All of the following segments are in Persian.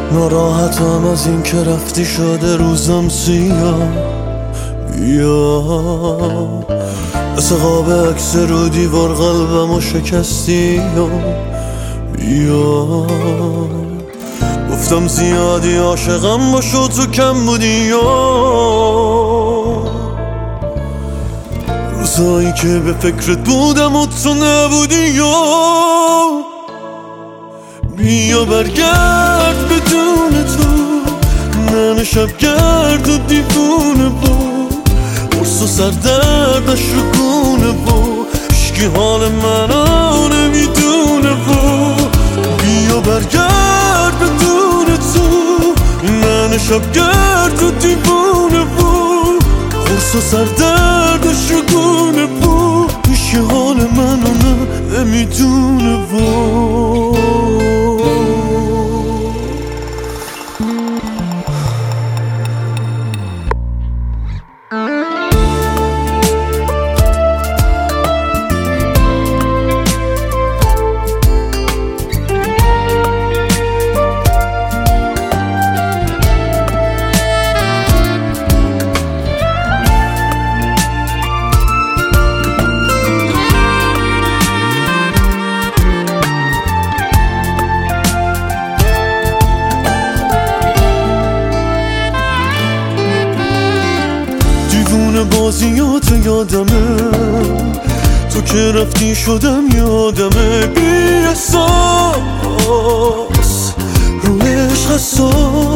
ناراحتم از این که رفتی شده روزم سیاه. بیا مثل قاب عکس رو دیوار قلبمو شکستی. بیا گفتم زیادی عاشقم باشو تو کم بودی. روزایی که به فکرت بودم و تو نبودی. بیا برگرد بدون تو، من شبگرد و دیوونه بود، قرص و سردردش رو گونه بود، عشقی حال منو نمیدونه بود. بیا برگرد بدون تو، من شبگرد و دیوونه بود، قرص و سردردش رو گونه بود، عشقی حال منو نمیدونه بود. بازیات یادمه، تو که رفتی شدم یادمه. بی احساس رو عشق حساس،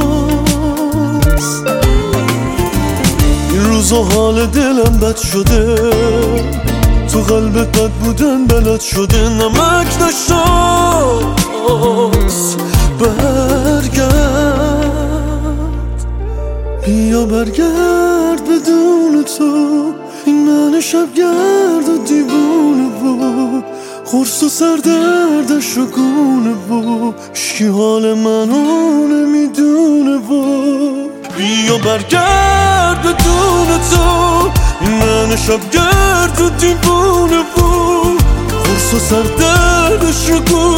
این روزا حال دلم بد شده، تو قلبت بد بودن بلد شده. نمک نشاس برگرد، بیا برگرد بدون تو، این من شبگرد و دیوونه بود، قرص و سردردش رو گونه بود، عشقی حال منو نمیدونه بود. بیا برگرد بدون تو، این من شبگرد و دیوونه بود، قرص و سردردش رو گونه